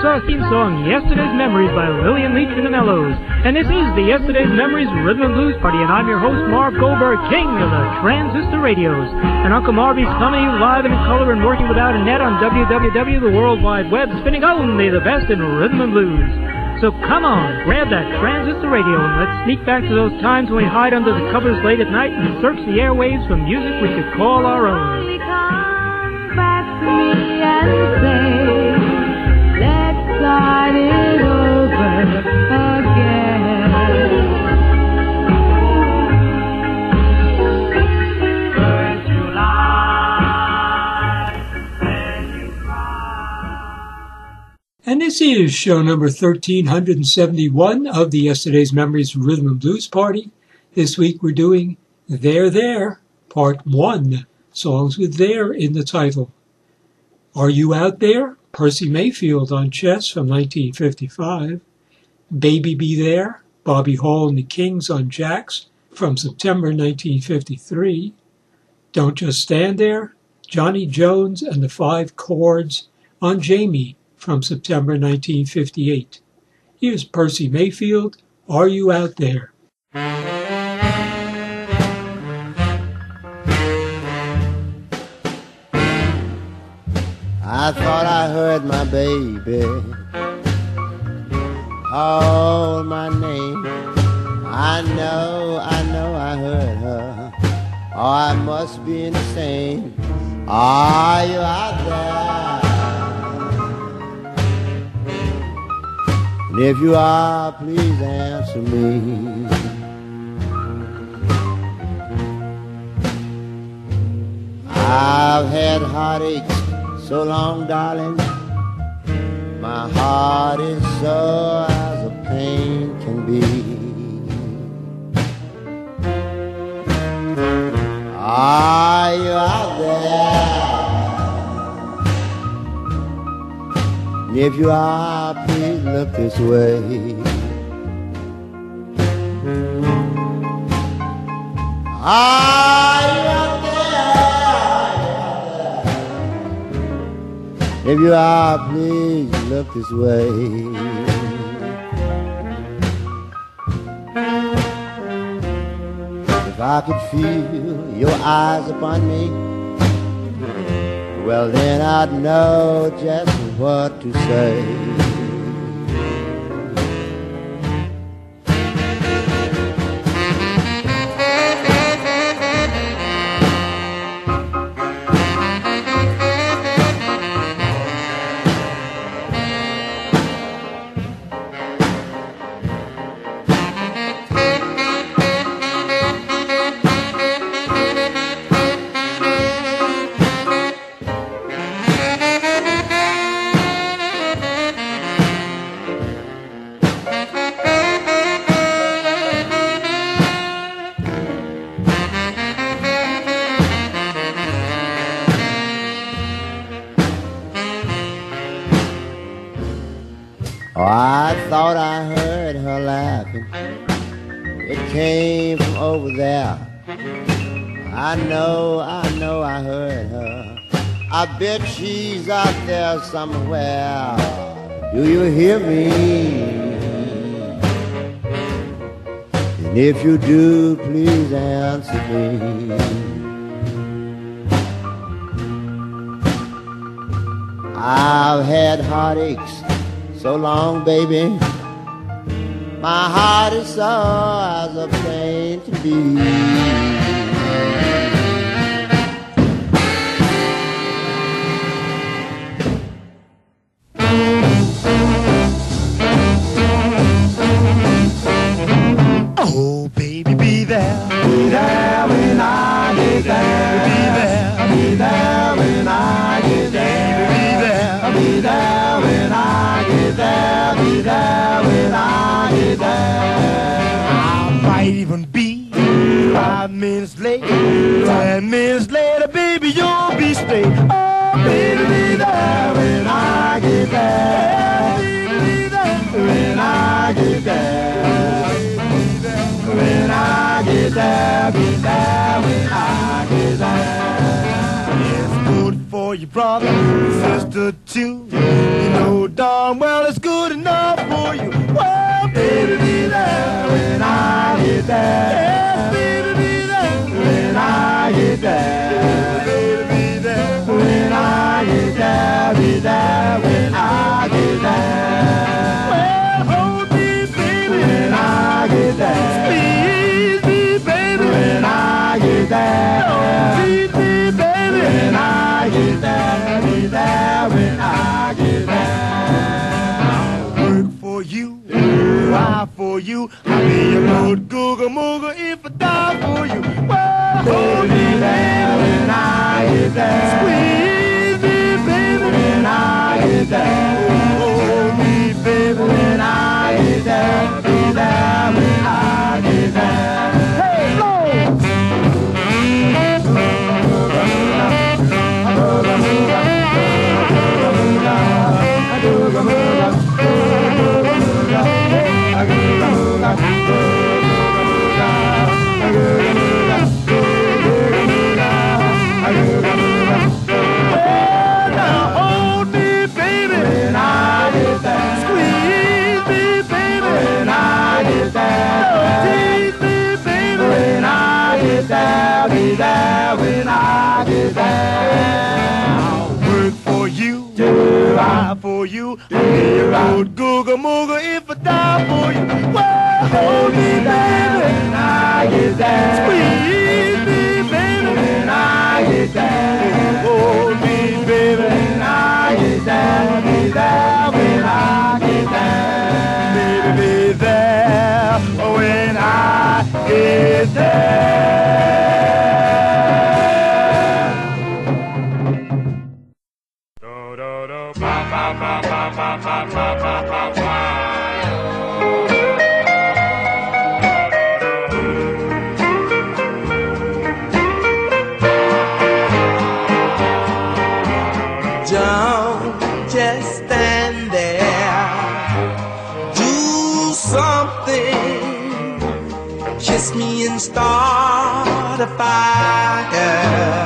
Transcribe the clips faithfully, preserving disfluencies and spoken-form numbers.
our theme song, Yesterday's Memories by Lillian Leach and the Mellows. And this is the Yesterday's Memories Rhythm and Blues Party, and I'm your host, Marv Goldberg, king of the transistor radios. And Uncle Marvy's coming to you live and in color and working without a net on W W W, the World Wide Web, spinning only the best in rhythm and blues. So come on, grab that transistor radio and let's sneak back to those times when we hide under the covers late at night and search the airwaves for music we could call our own. Come back to me and say, let's start it over again. First you lie, then you cry. And this is show number thirteen seventy-one of the Yesterday's Memories Rhythm and Blues Party. This week we're doing There There, Part one, songs with There in the title. Are You Out There? Percy Mayfield on chess from nineteen fifty-five. Baby Be There? Bobby Hall and the Kings on jacks from September nineteen fifty-three. Don't Just Stand There? Johnny Jones and the Five Chords on Jamie from September nineteen fifty-eight. Here's Percy Mayfield, Are You Out There? I thought I heard my baby call my name. I know, I know I heard her. Oh, I must be insane. Are you out there? And if you are, please answer me. I've had heartaches so long, darling, my heart is sore as a pain can be. Are you out there? And if you are, please look this way. Are you out there? If you are, please look this way. If I could feel your eyes upon me, well then I'd know just what to say. Oh, I thought I heard her laughing. It came from over there. I know, I know I heard her. I bet she's out there somewhere. Do you hear me? And if you do, please answer me. I've had heartaches so long, baby, my heart is sore as a plain to be. Oh, baby, be there, be there when I get there. Be there, be there when I get there. Be there, be there when I get there. Be there when I get there. I might even be five minutes late. Ten minutes later, baby, you'll be straight. Oh, baby, be there when I get there. Be there when I get there. When I get there, be there when I get there. It's good for your brother, sister too. You know know darn well it's good enough for you. Well, baby, be there when I get there. Yes, baby, be there when I get there. Baby, be there when I get there. Be there when I get there. Well, hold me, baby, when I get there. Squeeze me, baby, when I get there. Don't tease me, baby, when I get there. Be there when I get there. I'll work for you, ride for you. I'll be a good googa mooga if I die for you. Well, hold me, baby, when I get there. Squeeze me, baby, when I get there. Hold me, baby, when I get there. Be there when I get there. Hey, Lord! Well, now hold me, baby, when I get there. Squeeze me, baby, when I get there. Tease me, baby, when I get there. Be there when I get there. I'll work for you, ride for you. I'll be a road googa mooga if I die for you. Well, hold me, baby, when I get there. Squeeze me, baby, when I get there. Hold me, baby, when I get there. Be there when I get there. Baby, be there when I get there. Do, do, do, ba, ba, ba, ba, ba, ba, ba, ba, ba, ba. Don't just stand there. Do something. Kiss me and start a fire.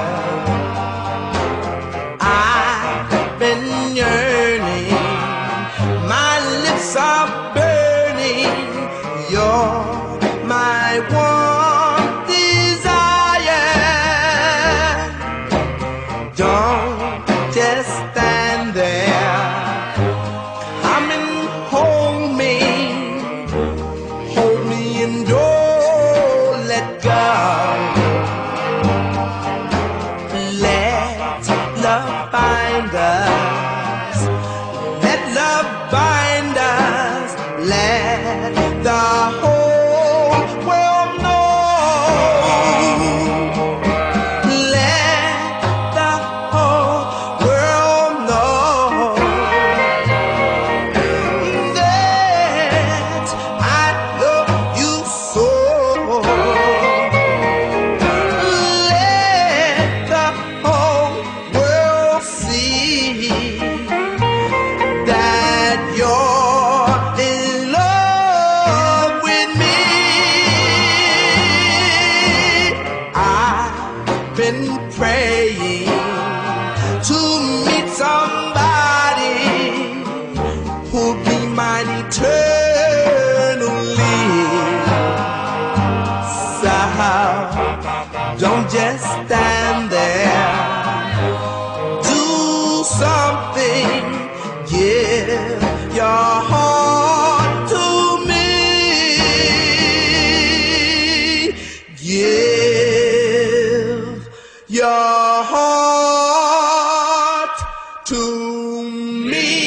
I've been yearning. My lips are burning. You're my one desire. Don't just stand there. Come and hold me. Hold me and don't let go. Let love bind us. Let love bind us. Let the whole world know. Let the whole world know that I love you so. Let the whole world see that you're in love with me. I've been praying to meet somebody who'll be mine eternally. So don't just stand there. Do something. Give your heart to me. Give your heart to me.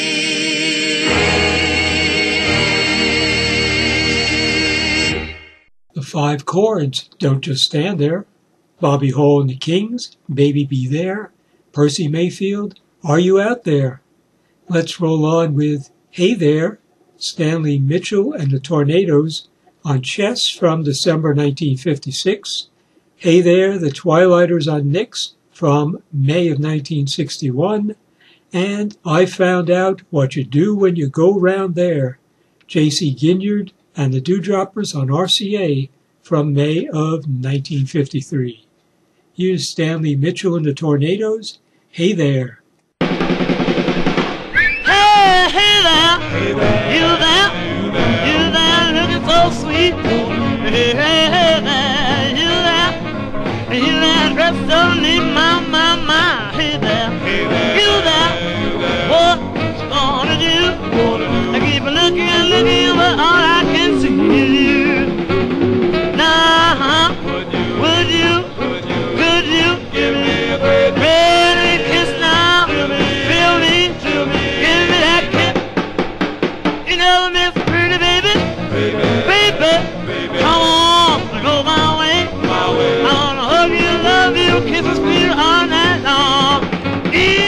The Five Chords, Don't Just Stand There, Bobby Hall and the Kings, Baby Be There, Percy Mayfield, Are You Out There? Let's roll on with Hey There, Stanley Mitchell and the Tornadoes on Chess from December nineteen fifty-six, Hey There, the Twilighters on Nix from May of nineteen sixty-one, and I Found Out What You Do When You Go Round There, J C Ginyard and the Dewdroppers on R C A from May of nineteen fifty-three. Here's Stanley Mitchell and the Tornadoes, Hey There. Hey there, you there, you there, looking so sweet. Hey, hey, hey there, you there, you there, dressed so neat, my, my, my. Hey there, you there, what you gonna do? I keep looking and looking, but all I can see is you. Now, would you, could you give me a pretty kiss now? Feel me, give me that kiss. You know, Miss Pretty Baby, baby, come on, go my way. I wanna hug you, love you, kiss and squeeze all night long. Yeah.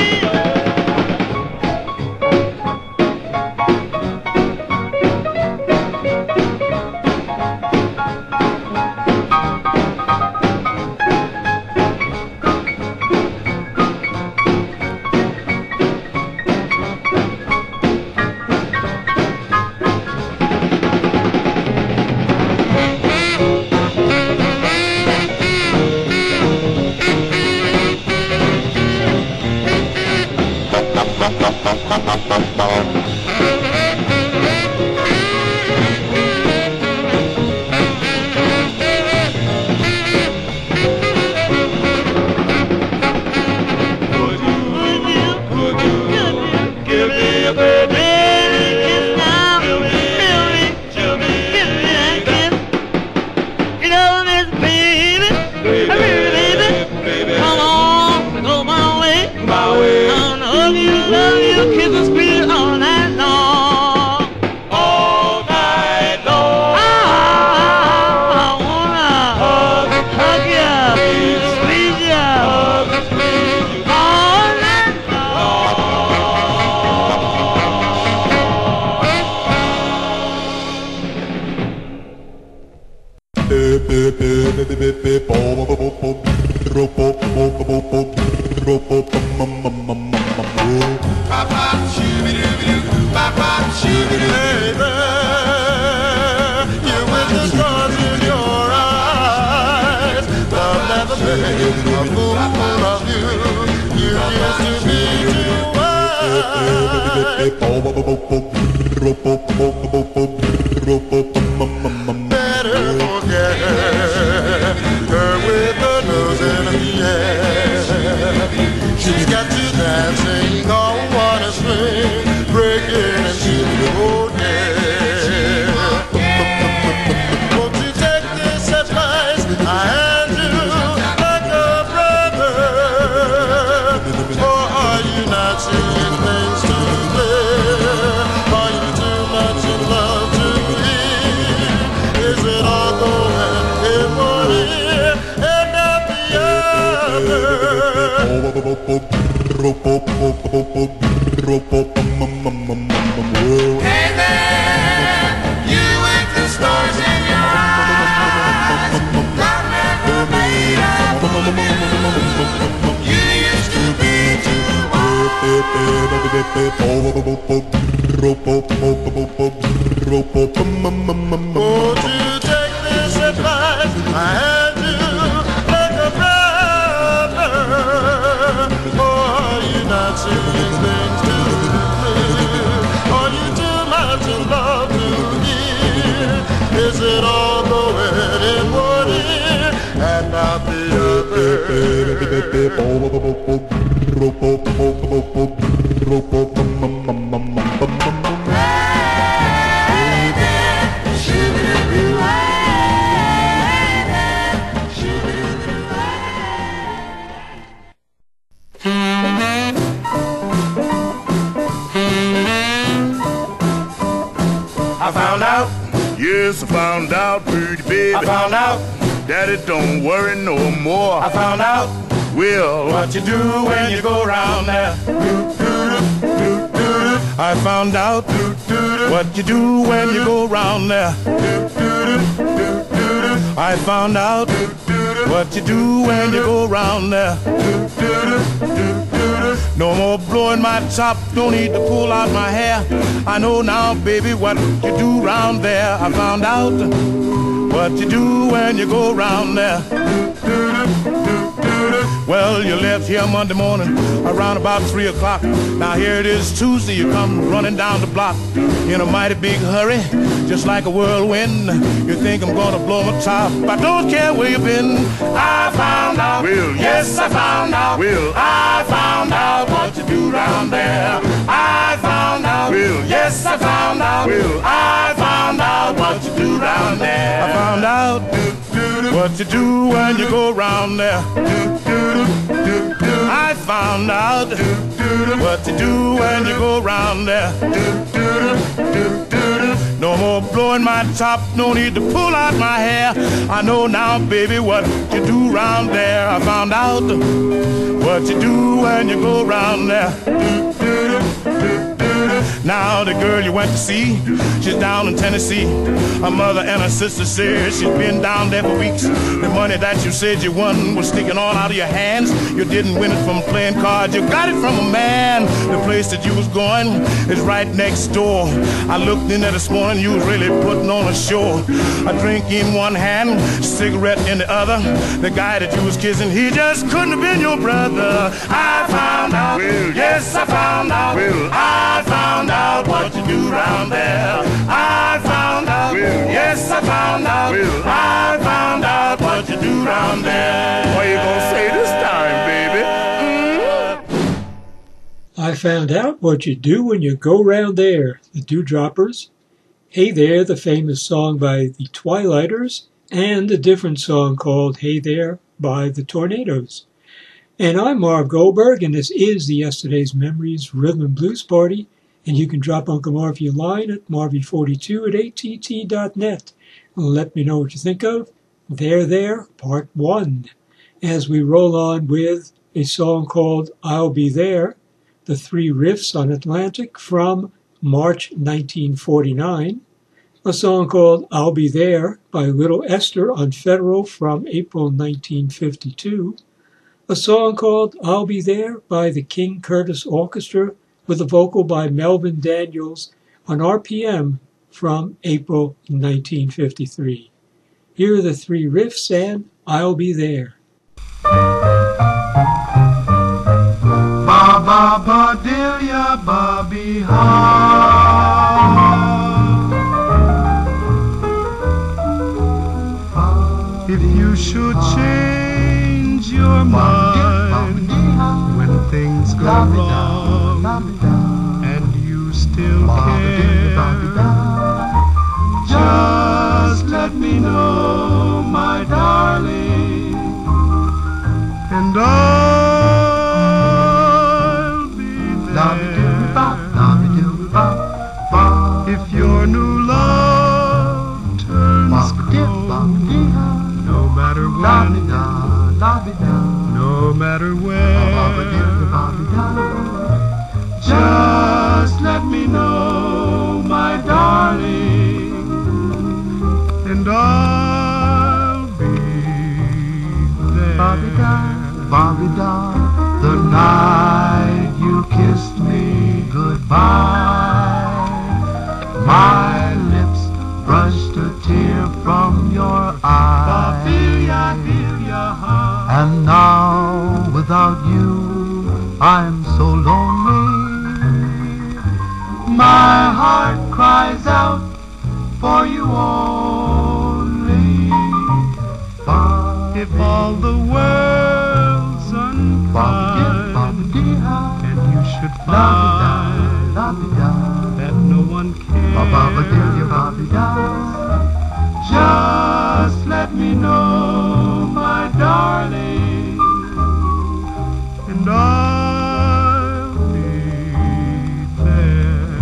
I found out, yes, I found out, pretty baby. I found out that it don't worry no more. I found out, well, what you do when you go around there. I found out what you do when you go around there. I found out what you do when you go around there. No more blowing my top, don't need to pull out my hair. I know now, baby, what you do round there. I found out what you do when you go round there. Well, you left here Monday morning around about three o'clock. Now here it is Tuesday, you come running down the block in a mighty big hurry, just like a whirlwind. You think I'm gonna blow my top, I don't care where you've been. I found out, Will, yes I found out, Will, I found out what you do round there. I found out, Will, yes I found out, Will, I found out what you do round there. I found out what you do when you go round there. I found out what you do when you go round there. No more blowing my top, no need to pull out my hair. I know now, baby, what you do round there. I found out what you do when you go round there. Now the girl you went to see, she's down in Tennessee. Her mother and her sister said she's been down there for weeks. The money that you said you won was sticking all out of your hands. You didn't win it from playing cards, you got it from a man. The place that you was going is right next door. I looked in there this morning, you was really putting on a show. A drink in one hand, cigarette in the other. The guy that you was kissing, he just couldn't have been your brother. I found out, Will, yes I found out, Will, I found out what you do round there. I found out, Will, yes I found out, Will, I found out what you do round there. What you gonna say this time, baby? Mm? I found out what you do when you go round there. The Dewdroppers. Hey There, the famous song by the Twilighters, and a different song called Hey There by the Tornadoes. And I'm Marv Goldberg, and this is the Yesterday's Memories Rhythm and Blues Party. And you can drop Uncle Marvy a line at marvy forty-two at A T T dot net. Let me know what you think of There There, Part one. As we roll on with a song called I'll Be There, the three riffs on Atlantic from March nineteen forty-nine. A song called I'll Be There by Little Esther on Federal from April nineteen fifty-two. A song called I'll Be There by the King Curtis Orchestra with a vocal by Melvin Daniels on R P M from April nineteen fifty-three. Here are the three riffs and I'll Be There. Ba ba ba delia Bobby ha. If you should change your mind when things go wrong and you still care, just let me know, my darling, and I'll be there. If your new love turns cold, no matter when, no matter where, just let me know, my darling, and I'll be there. The night you kissed me goodbye, my lips brushed a tear from your eye. And now without you I'm so lonely. My heart cries out for you only. If all the world's unkind and you should find that no one cares, just let me know, my darling, and I'll be there.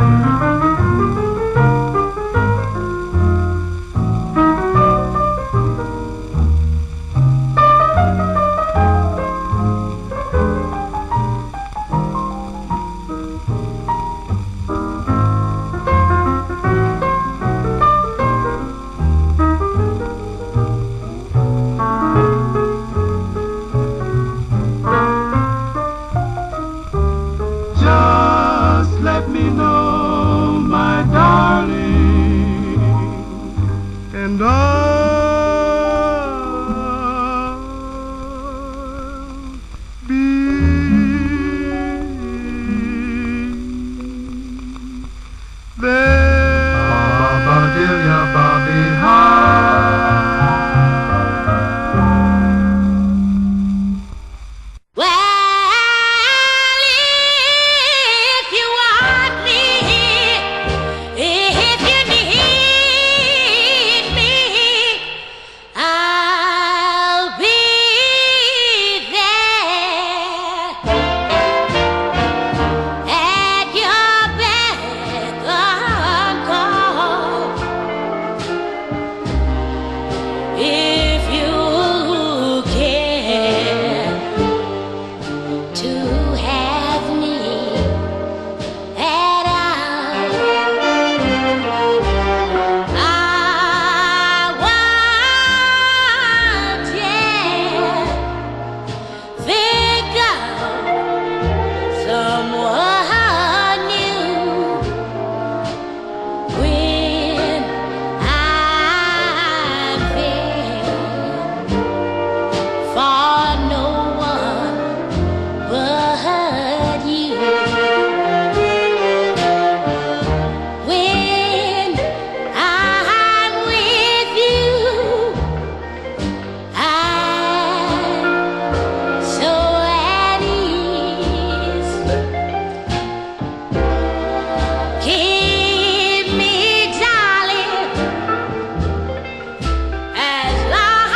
if you care to have me at all. I want you think of someone new when I'm there for no one but you. When I'm with you, I'm so at ease. Keep me, darling, as long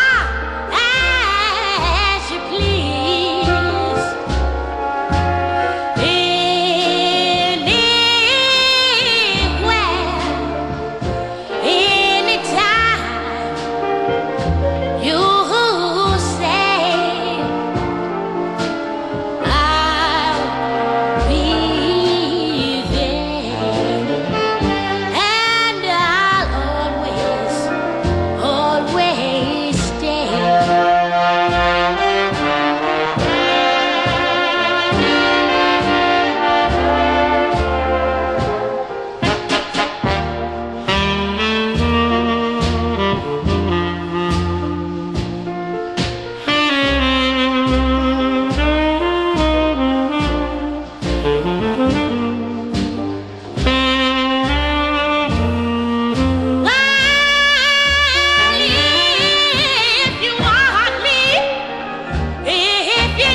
as you please. Anywhere, anytime you say, I'll be there, and I'll always, always stay. Well, if you want me, if you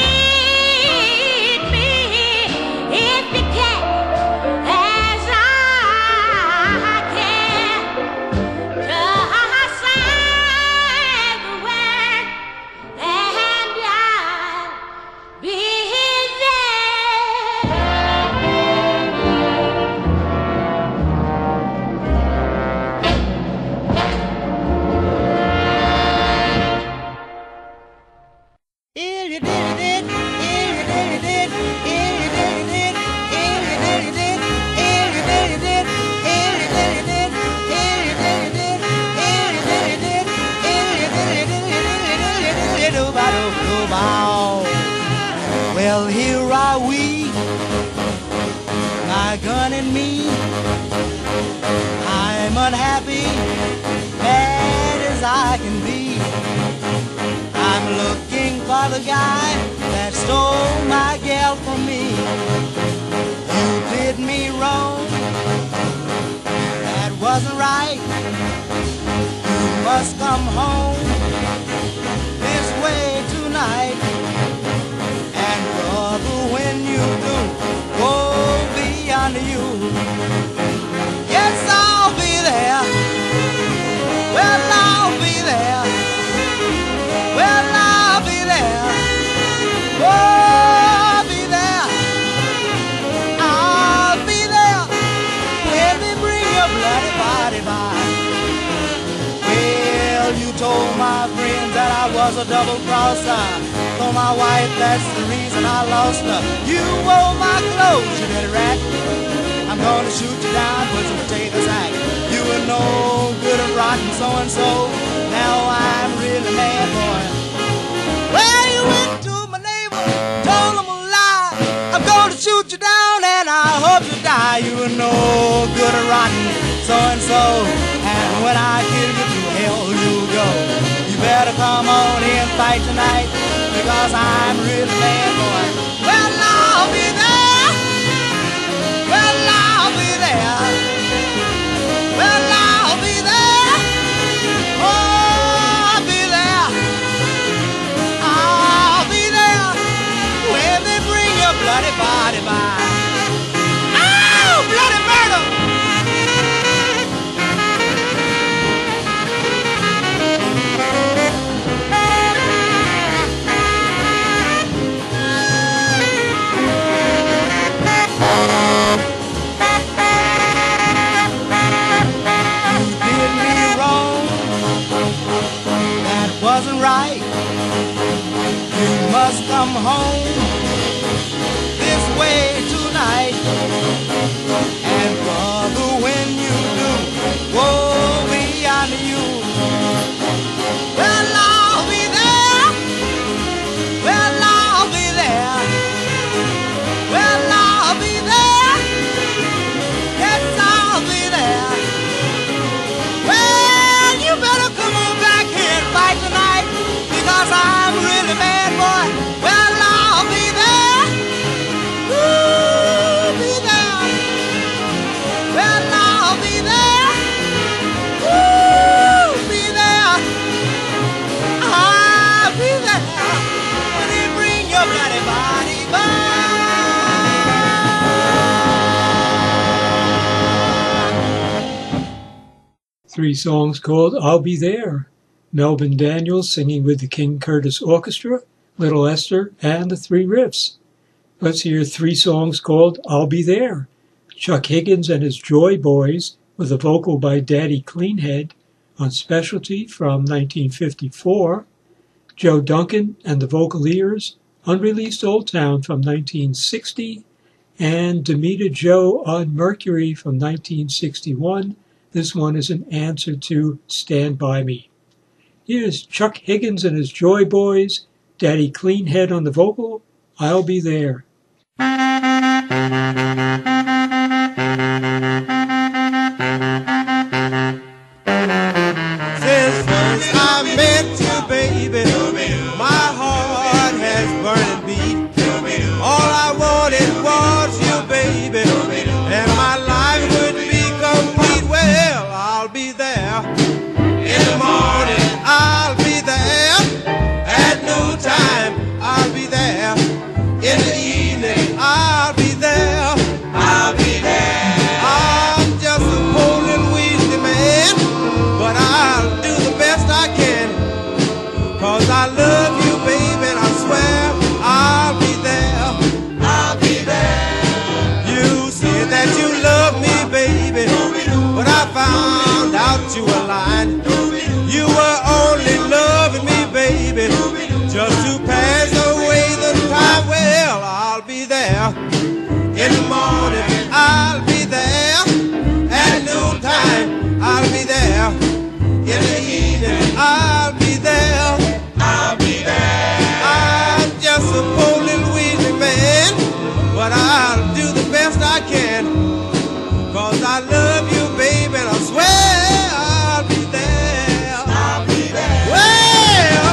need me, if you care as I care, just say the word and I'll be there. Well, here are we, my gun and me. I'm unhappy, bad as I can be. I'm looking for the guy that stole my gal from me. You did me wrong, that wasn't right. You must come home this way tonight. And brother, when you do go beyond you, yes, I'll be there. Well, I'll be there. Well, I'll be there. Oh, I'll be there. I'll be there when they bring your bloody body by. Well, you told my friends that I was a double crosser. Told my wife that's the reason I lost her. You wore my clothes, you little rat. I'm gonna shoot you down, put some potato sack. You were no good at rotten so-and-so. Now I'm really mad, boy. Well, you went to my neighbor, told him a lie. I'm gonna shoot you down and I hope you die. You were no good at rotten so-and-so. And when I kill you, to hell you go. You better come on in and fight tonight, because I'm really bad, boy. Well, I'll be there. Well, I'll be there. Well, I'll be there. Oh, I'll be there. I'll be there when they bring your bloody body by. Oh, bloody murder! wasn't right. You must come home this way tonight. And brother, when you do, woe be unto you. Well, I'll be there. Well, I'll be there. Well, I'll be there. Yes, I'll be there. Well, you better come on back here and fight tonight, because I'm really bad, boy. Well, I'll be there. Ooh, be there. Well, I'll be there. Ooh, be there. I'll be there when you bring your bloody body back. Three songs called I'll Be There. Melvin Daniels singing with the King Curtis Orchestra, Little Esther, and the Three Riffs. Let's hear three songs called I'll Be There. Chuck Higgins and his Joy Boys with a vocal by Daddy Cleanhead on Specialty from nineteen fifty-four. Joe Duncan and the Vocaliers, unreleased Old Town from nineteen sixty. And Demita Joe on Mercury from nineteen sixty-one. This one is an answer to Stand By Me. Here's Chuck Higgins and his Joy Boys, Daddy Cleanhead on the vocal, I'll Be There. Since first I met you, baby, my heart has burned and beat. All I wanted was you, baby, and my life would be complete. Well, I'll be there in the morning. I'll be there at noontime. I'll be there in the evening. I'll be there. I'll be there. I'm just a poor little weasely man, but I'll do the best I can, 'cause I love you, baby, and I swear I'll be there. I'll be there. You said that you love me, baby, but I found out you were lying. You were only loving me, baby, just to pass away the time. Well, I'll be there in the morning. I'll be there at noontime. I'll be there in the evening. I'll be there. I'll be there. I'm just a poor little weasely man, but I'll do the best I can, 'cause I love you, baby, and I swear I'll be there. I'll be there. Well,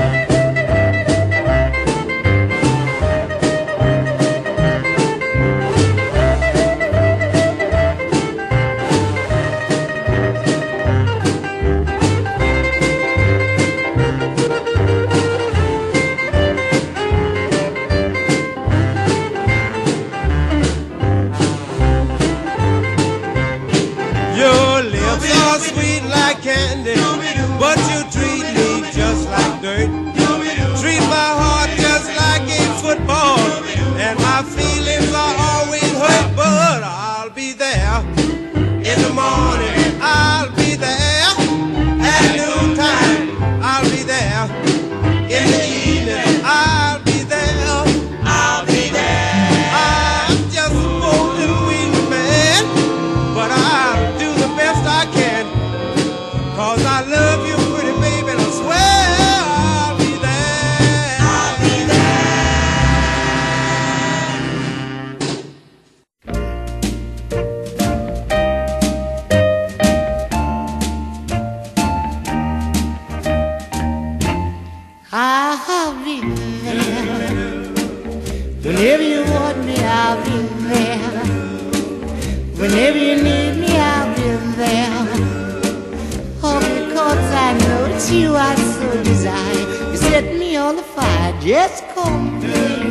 your lips are sweet like candy, but you treat me just like dirt. Treat my heart just like a football, and my feelings are always hurt. But I'll be there in the morning. I'll be there at noontime. I'll be there in the evening. I'll be there. I'll be there. I'm just a poor little weasel man, but I'll do the best I can, 'cause I love you, pretty baby, and I swear I'll be there. I'll be I'll be there. Whenever you want me, I'll be there. Whenever you need me, I'll be there. Oh, because I know that you are so desired. You set me on the fire, just call me.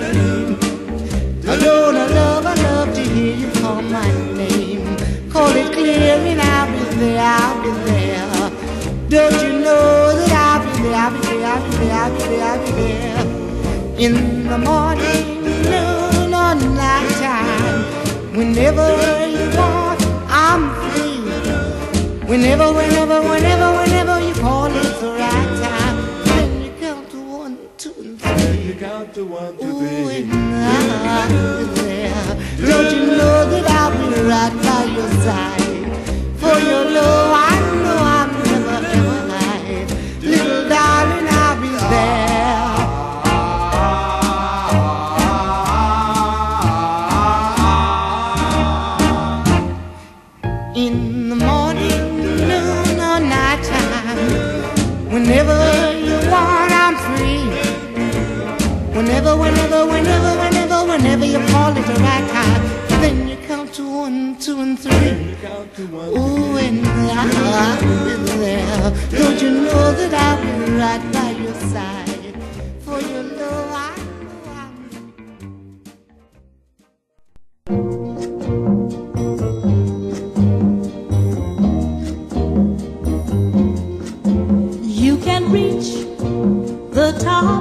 Alone, I love, I love to hear you call my name. Call it clear and I'll be there, I'll be there. Don't you know that I'll be there, I'll be there, I'll be there, I'll be there, I'll be there. In the morning, noon, or night time, whenever you want, I'm free. Whenever, whenever, whenever, whenever you call, it's the right time. When count to one, two, Ooh, three. and I'll be there. Don't you know that I'll be right by your side? For your love, I know I'm never ever hide. Little darling, I'll be there. In the morning, noon, or nighttime, whenever you want, I'm free. Whenever, whenever, whenever, whenever, whenever you call it the right time, then you count to one, two, and three. Ooh, and I'll be there. Don't you know that I'll be right by your side? For your love, I know I'm. You can reach the top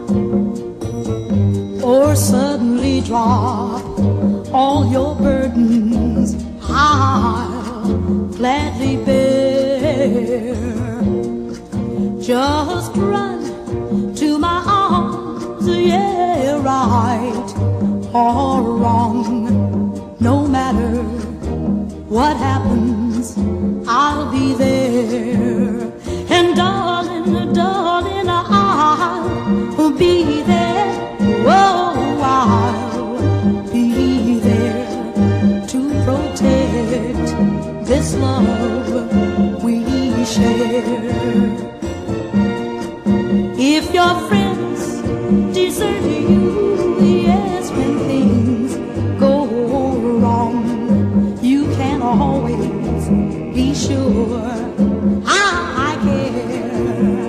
or suddenly drop all your burdens. I'll gladly bear. Just run to my arms, yeah, right or wrong. No matter what happens, I'll be there. And darling, darling, I'll be there. Oh, I'll be there to protect this love we share. If your friends desert you, yes, when things go wrong, you can always be sure I care.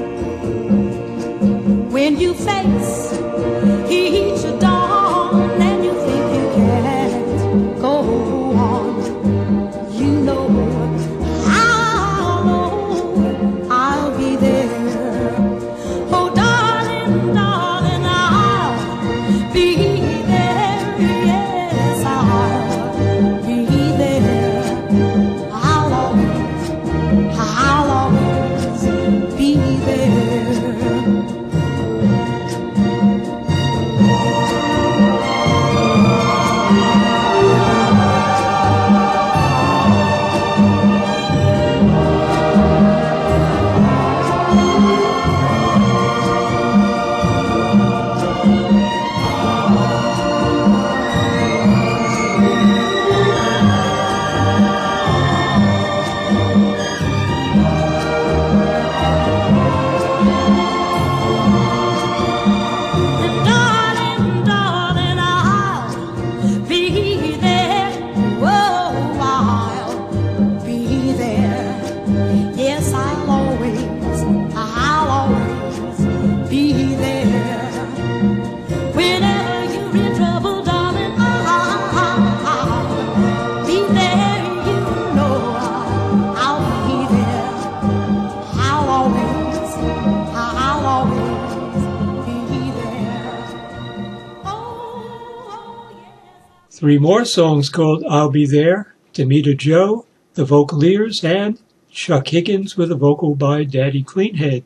When you face each dawn and you think you can't go on, you know I'll know I'll be there. Oh, darling, darling, I'll be there. Yes, I'll be there. I'll always, I'll always be there. Three more songs called I'll Be There, Demita Joe, the Vocaliers, and Chuck Higgins with a vocal by Daddy Cleanhead.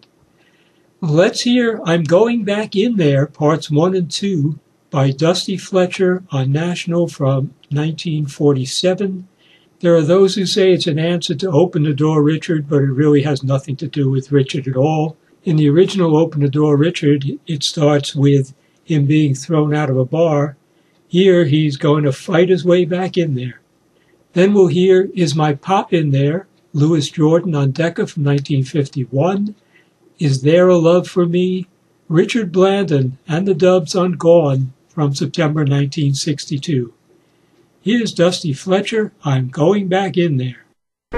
Let's hear I'm Going Back In There, parts one and two, by Dusty Fletcher on National from nineteen forty-seven. There are those who say it's an answer to Open the Door, Richard, but it really has nothing to do with Richard at all. In the original Open the Door, Richard, it starts with him being thrown out of a bar. Here, he's going to fight his way back in there. Then we'll hear Is My Pop In There, Louis Jordan on Decca from nineteen fifty-one. Is There a Love for Me, Richard Blandon and the Dubs on Gone from September nineteen sixty-two. Here's Dusty Fletcher, I'm Going Back In There.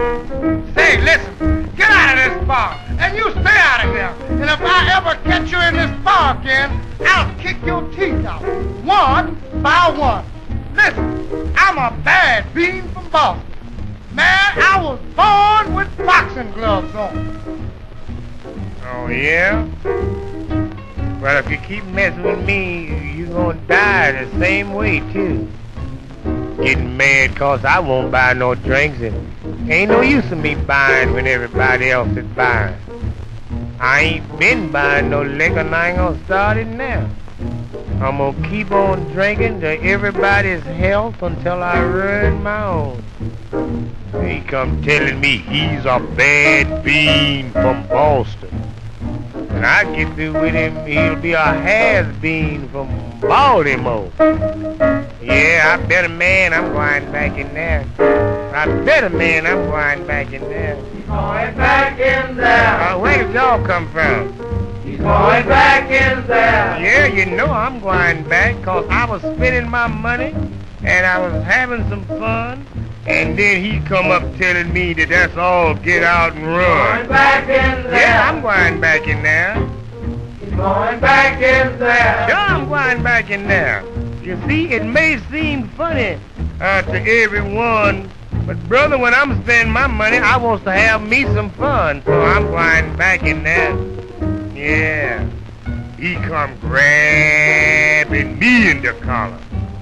Say, listen, get out of this bar, and you stay out of here. And if I ever catch you in this bar again, I'll kick your teeth out, one by one. Listen, I'm a bad bean from Boston. Man, I was born with boxing gloves on. Oh, yeah? Well, if you keep messing with me, you're gonna die the same way, too. Getting mad 'cause I won't buy no drinks, and ain't no use of me buying when everybody else is buying. I ain't been buying no liquor, and I ain't gonna start it now. I'm gonna keep on drinking to everybody's health until I ruin my own. He come telling me he's a bad bean from Boston. When I get through with him, he'll be a has-been from Baltimore. Yeah, I bet a man I'm going back in there. I bet a man I'm going back in there. He's going back in there. Uh, where did y'all come from? He's going back in there. Yeah, you know I'm going back, 'cause I was spending my money and I was having some fun. And then he come up telling me that that's all, get out and run. Going back in there. Yeah, I'm going back in there. He's going back in there. Sure, I'm going back in there. You see, it may seem funny uh, to everyone, but brother, when I'm spending my money, I want to have me some fun, so I'm going back in there. Yeah. He come grabbing me in the collar.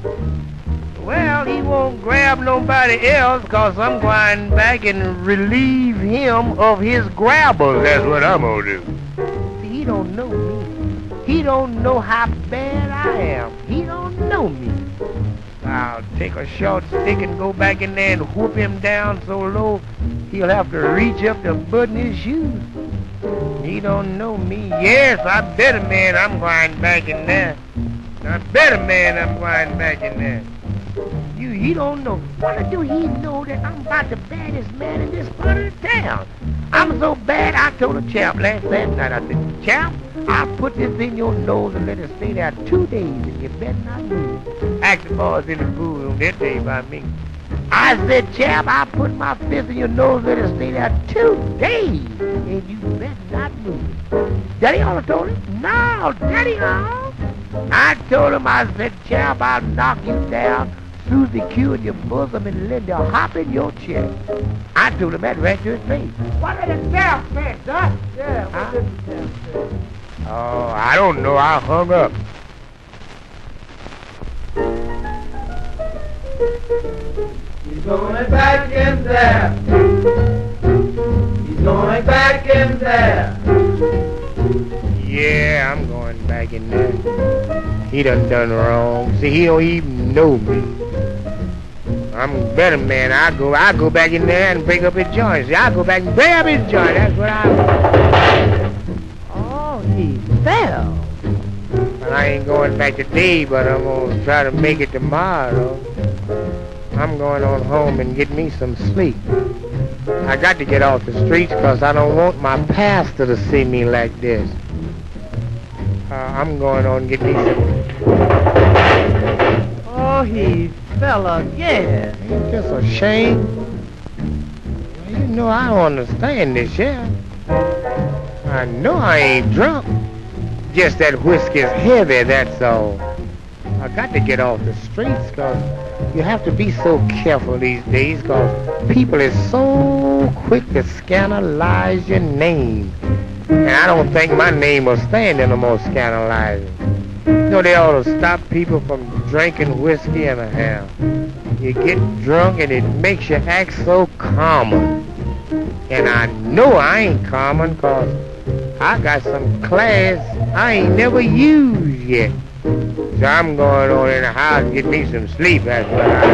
Well, he won't grab nobody else, 'cause I'm going back and relieve him of his grabbers. That's what I'm gonna do. See, he don't know me. He don't know how bad I am. He don't know me. I'll take a short stick and go back in there and whoop him down so low he'll have to reach up to button his shoes. He don't know me. Yes, I bet a man I'm going back in there. I bet a man I'm going back in there. You, he don't know. Why do he know that I'm about the baddest man in this part of the town? I'm so bad, I told the champ last last night, I said, champ, I'll put this in your nose and let it stay there two days, and you better not move. Actually, boys in the pool on that day by me. I said, champ, I'll put my fist in your nose and let it stay there two days, and you better not move. Daddy Hall told him, no, Daddy Hall. I told him, I said, champ, I'll knock you down, Susie Q in your bosom, and Linda hop in your chest. I told him that right to his face. What did the champ say, Doc? Yeah, what did the champ say? Oh, I don't know. I hung up. He's going back in there. He's going back in there. Yeah, I'm going back in there. He done done wrong. See, he don't even know me. I'm a better man. I go, I go back in there and break up his joints. See, I go back and break up his joint. That's what I. Oh, he fell. Well, I ain't going back today, but I'm gonna try to make it tomorrow. I'm going on home and get me some sleep. I got to get off the streets, 'cause I don't want my pastor to see me like this. Uh, I'm going on and get me some... Oh, he fell again. Ain't this a shame? You know I don't understand this, yeah. I know I ain't drunk. Just that whiskey's heavy, that's all. I got to get off the streets, 'cause you have to be so careful these days, 'cause people is so quick to scandalize your name. And I don't think my name will stand in no more scandalizing. You know, they ought to stop people from drinking whiskey and a half. You get drunk and it makes you act so common. And I know I ain't common, 'cause I got some class I ain't never used yet. So I'm going on in the house and get me some sleep. That's what I...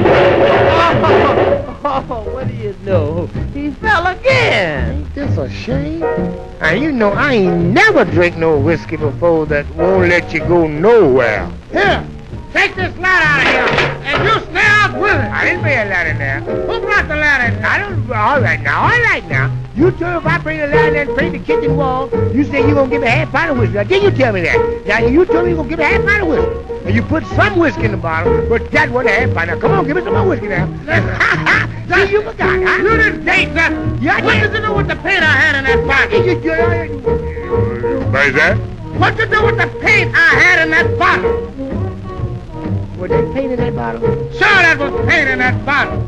Oh, what do you know? He fell again. Ain't this a shame? And you know I ain't never drink no whiskey before that won't let you go nowhere. Here, take this light out of here, and you stay out with it. I didn't bring a light in there. Who brought the light in? I don't... All right now, all right now. You told me if I bring the light in there and bring the kitchen wall, you say you gonna give me a half pint of whiskey. Now, did you tell me that? Now, you told me you gonna give me a half pint of whiskey. And you put some whiskey in the bottle, but that wasn't a half pint. Now, come on, give me some more whiskey now. See, you forgot, huh? You didn't take that. Yeah, I What did. did you do with the paint I had in that bottle? You, you, What is that? What did you do with the paint I had in that bottle? Was there paint in that bottle? Sure, that was paint in that bottle.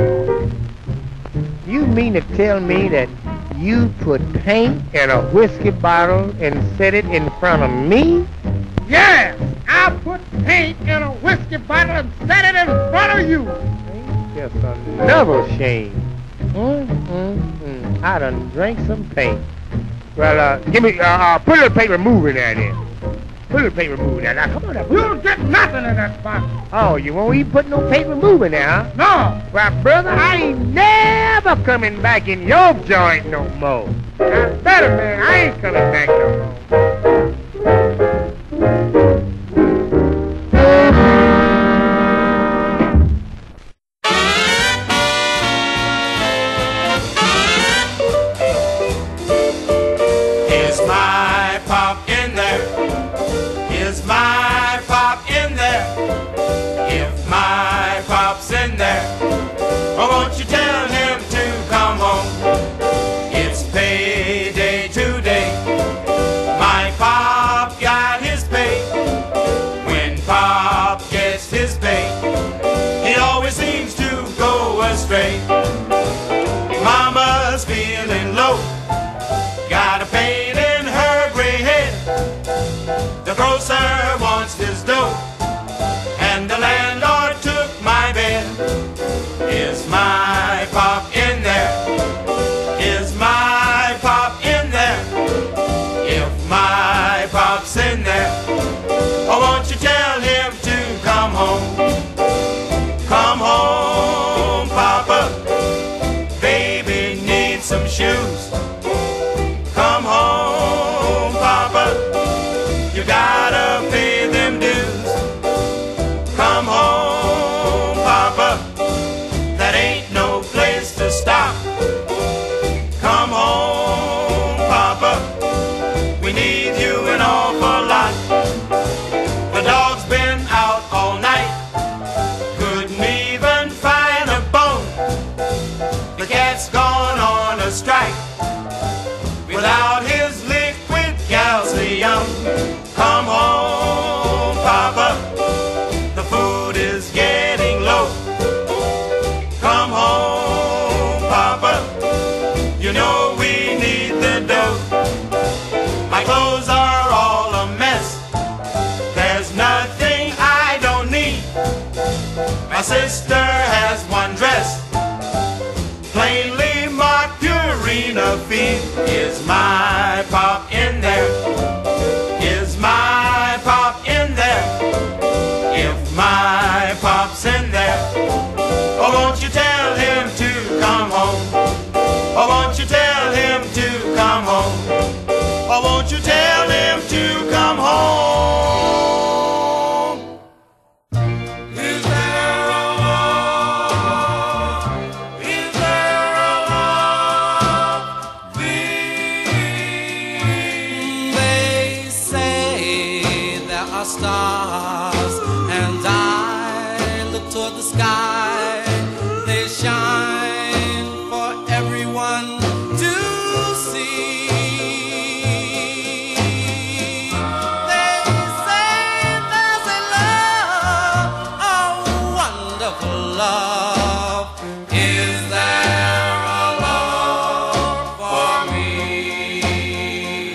You mean to tell me that you put paint in a whiskey bottle and set it in front of me? Yes, I put paint in a whiskey bottle and set it in front of you. Just another shame. Mm, mm, mm. I done drank some paint. Well, uh, give me, uh, uh, put a little paper move in there then. Put a little paper move there. Now, come on now. You don't get nothing in that box. Oh, you won't even put no paper move in there, huh? No. Well, brother, I ain't never coming back in your joint no more. Now, better, man, I ain't coming back no more. Is my pop in there? Is my pop in there? If my pop's in there, oh, won't you tell him to come home? It's payday today. My pop got his pay. When pop gets his pay, he always seems to go astray. Mama's feeling low, got a pain in her gray head. The grocer wants his dough, and the landlord took my bed. Is my pop in there? Is my pop in there? If my pop's in there, oh, won't you tell him to come home? Come home, Papa. Baby needs some shoes. Come home, Papa. You gotta pay them dues. Come home, Papa. That ain't no place to stop. Come home, Papa. We need you an awful lot. The dog's been out all night, couldn't even find a bone. The cat's gone on a strike without his liquid calcium. Come home, Papa. The food is getting low. Come home, Papa. You know we need the dough. My clothes are all a mess. There's nothing I don't need. My sister has one dress, plainly marked Purina feed. Is my pop in there? Is my pop in there? If my pop's in there, oh, won't you tell him to come home? Oh, won't you tell him to come home? Oh, won't you tell him to come home? Is there a love? Is there a love? They say there are stars, and I look toward the sky. They shine for everyone to see. They say there's a love, a wonderful love. Is there a love for me?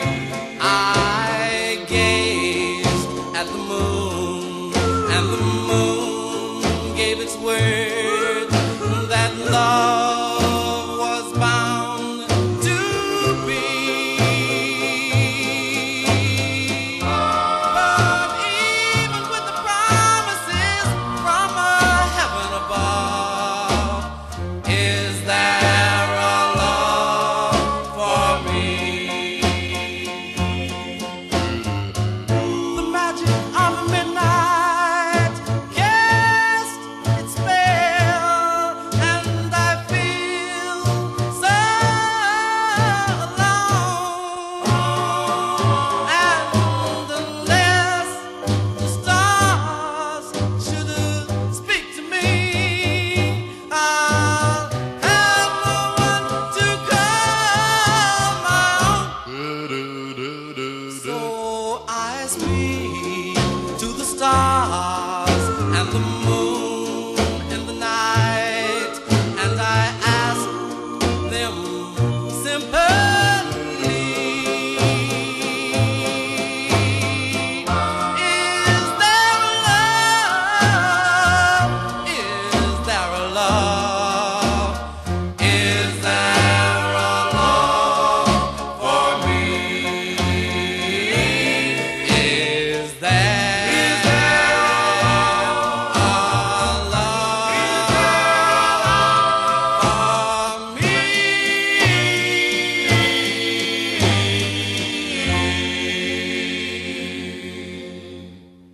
I gazed at the moon, and the moon gave its word that love was bound to be. But even with the promises from a heaven above, is there a love for me? The magic of the midnight cast its spell, and I feel so alone. And unless the stars should speak to me, I'll have no one to call my own. So I speak to the stars and the moon in the night, and I ask them simply, is there a love? Is there a love? Is there a love for me? Is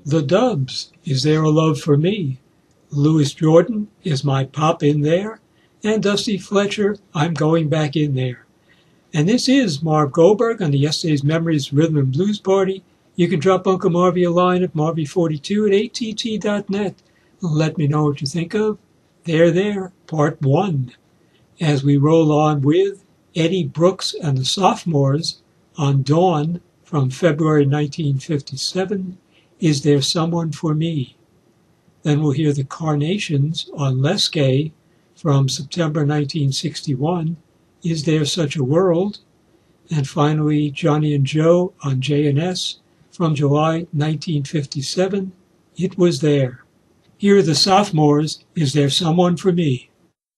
The Dubs, Is There a Love for Me? Louis Jordan, Is My Pop in There? And Dusty Fletcher, I'm Going Back in There. And this is Marv Goldberg on the Yesterday's Memories Rhythm and Blues Party. You can drop Uncle Marvy a line at marvy forty-two at A T T dot net. Let me know what you think of There There, Part one. As we roll on with Eddie Brooks and the Sophomores on Dawn from February nineteen fifty-seven, Is There Someone for Me? Then we'll hear the Carnations on Less Gay from September nineteen sixty-one, Is There Such a World? And finally, Johnny and Joe on J and S from July nineteen fifty-seven, It Was There. Here are the Sophomores, Is There Someone for Me?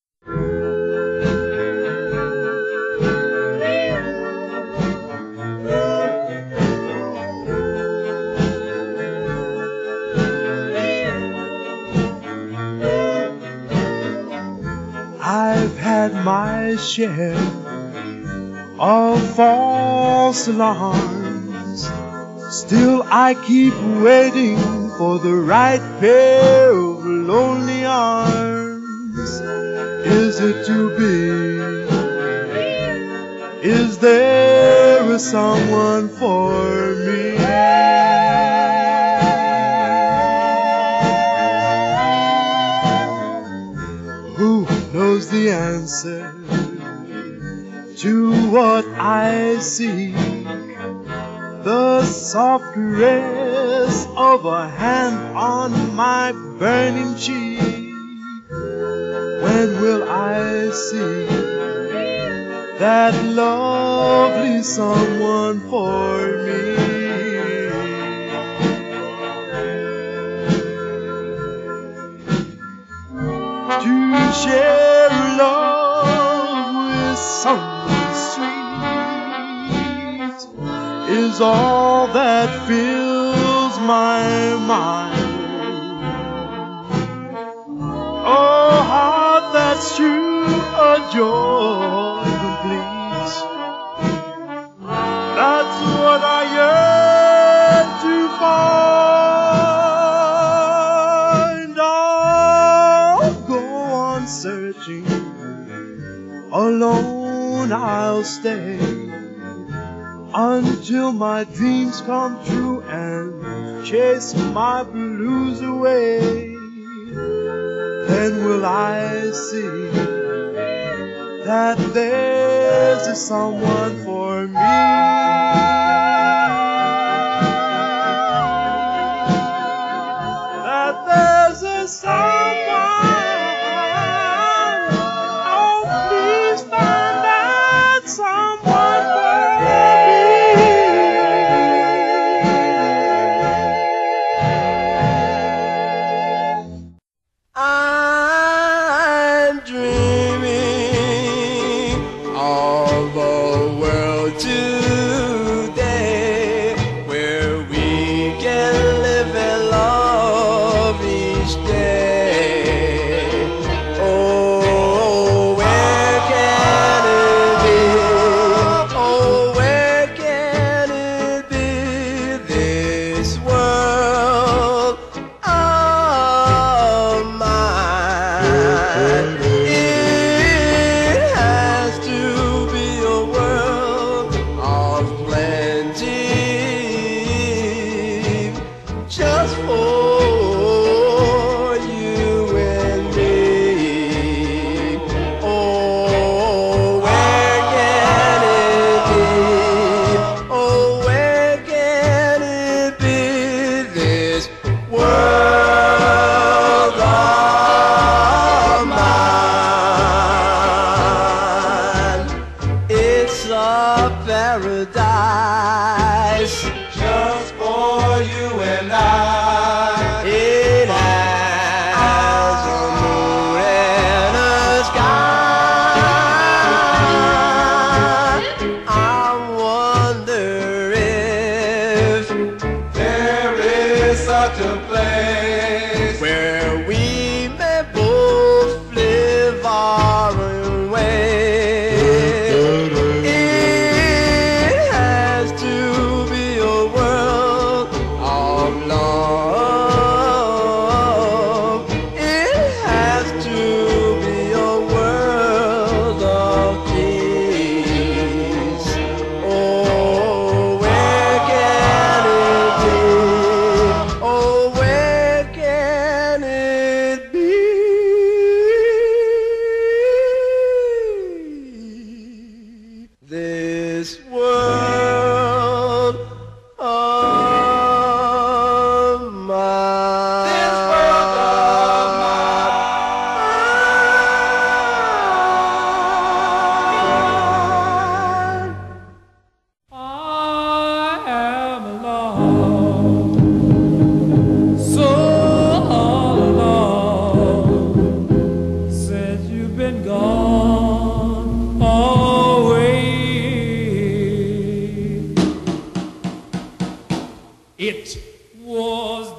I've had my share of false alarms. Still I keep waiting for the right pair of lonely arms. Is it to be? Is there a someone for me? Who knows the answer to what I seek? The soft caress of a hand on my burning cheek. When will I see that lovely someone for me? To share love with someone sweet is all that fills my mind. Oh, heart that's true, a joy complete. That's what I yearn to find. I'll go on searching, alone I'll stay, until my dreams come true and chase my blues away. Then will I see that there's a someone for me. That there's a someone. Oh, please find that someone for me. I'm dreaming of a world today where we can live and love each day. Oh, where can it be? Oh, where can it be? This world of mine. It has to be a world of plenty, just for you and me. Oh, where can it be? Oh, where can it be? This world of mine. It's a paradise just for you and I. It has a moon and a sky. I wonder if there is such a place where we may both live our own way. It has to be a world of love. It was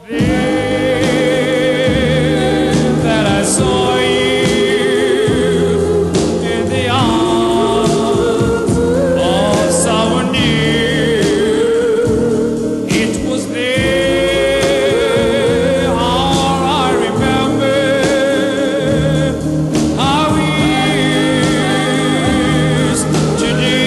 there that I saw you in the arms of someone new. It was there, how I remember how we used to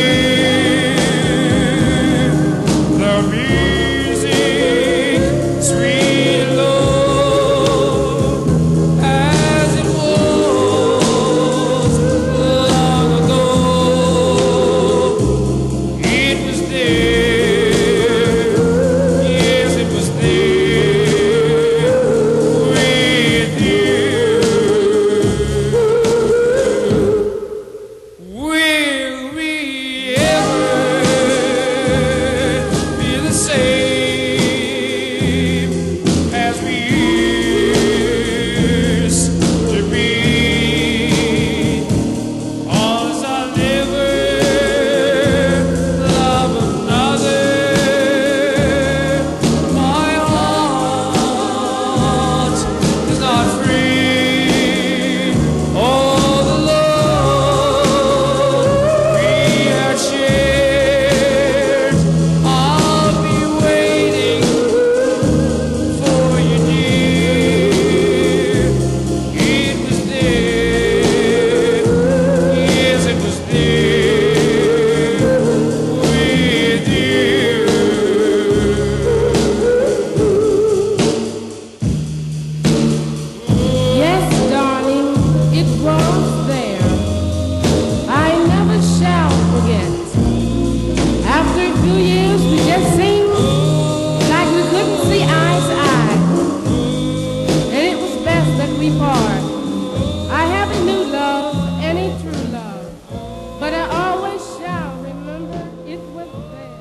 do the music, sweet love, as it was long ago. It was there, yes, it was there with you. Will we ever be the same as we used to be? Cause I'll never love another. My heart is not free. All the love we have shared, I'll be waiting for you, dear. It was there, yes, it was there with you. Yes, darling, it was there. I never shall forget. After a few years, we just seemed like we couldn't see eye to eye. And it was best that we part. I have a new love and a true love, but I always shall remember it was there.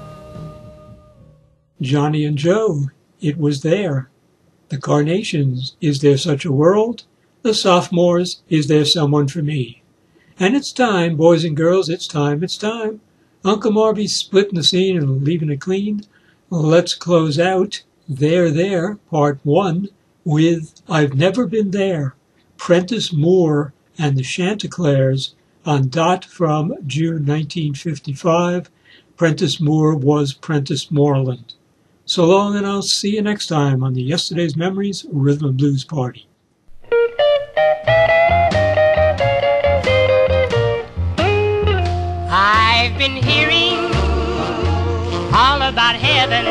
Johnny and Joe, It Was There. The Carnations, Is There Such a World? The Sophomores, Is There Someone for Me? And it's time, boys and girls, it's time, it's time. Uncle Marby's splitting the scene and leaving it clean. Let's close out There There, Part one, with I've Never Been There, Prentice Moore and the Chanticleers on Dot from June nineteen fifty-five. Prentice Moore was Prentice Moreland. So long, and I'll see you next time on the Yesterday's Memories Rhythm and Blues Party. I've been hearing all about heaven.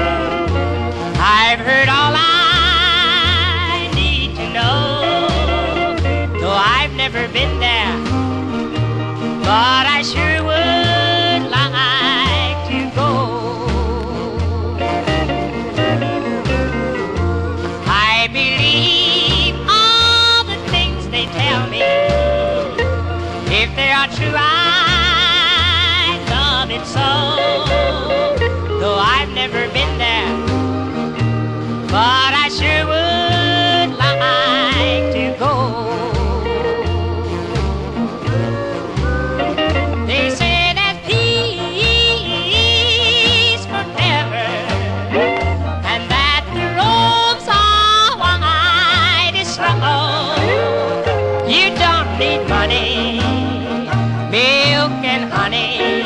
I've heard all I need to know. Though I've never been there, but I sure would like to go. I believe all the things they tell me. If they are true, I love it so. Though I've never been there, but I sure would like to go. They say there's peace forever, and that the roads are wide as snow. You don't need money, milk and honey.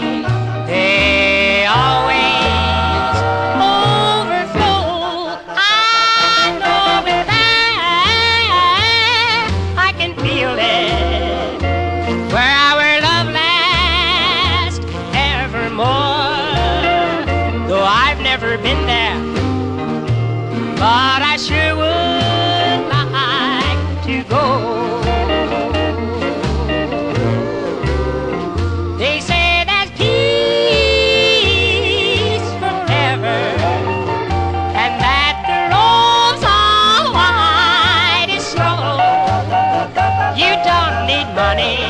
They always overflow. I know it there, I can feel it, where our love lasts evermore. Though I've never been there, but I sure would like to go. They say there's peace forever, and that the roads are wide as snow. You don't need money,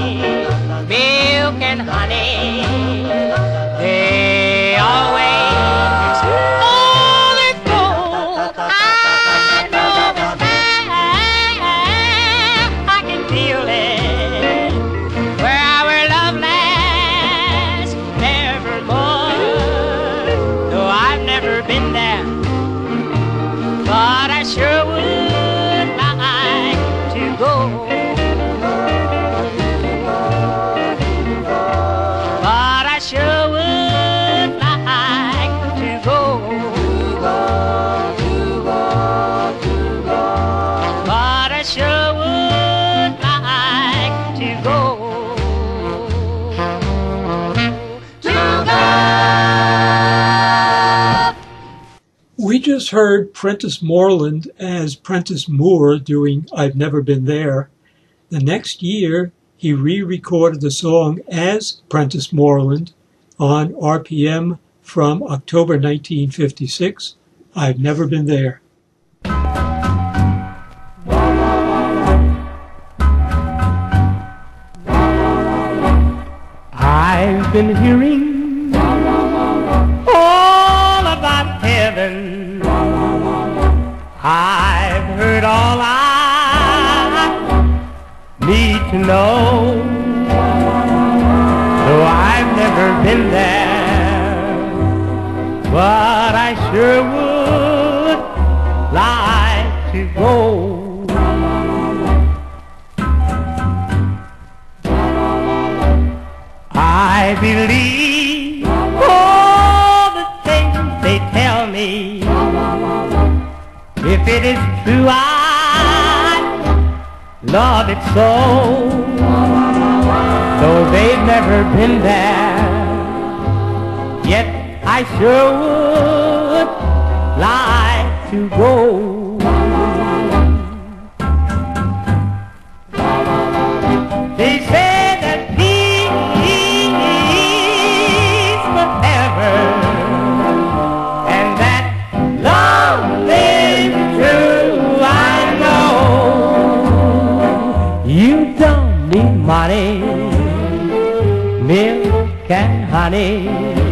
milk and honey. They always We just heard Prentice Moreland as Prentice Moore doing I've Never Been There. The next year, he re-recorded the song as Prentice Moreland on R P M from October nineteen fifty-six, I've Never Been There. I've been hearing all about heaven. I've heard all I need to know. Though I've never been there, but I sure would like to go. I believe all the things they tell me. If it is true, I love it so. Though they've never been there, yet I sure would like to go. They say that peace forever, and that love is true. I know you don't need money, milk and honey.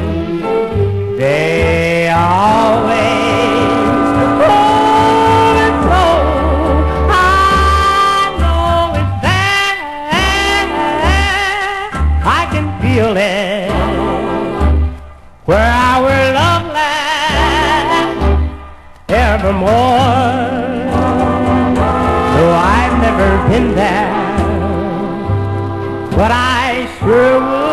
They always overflow. I know it's there. I can feel it where our love lasts evermore. Though I've never been there, but I sure would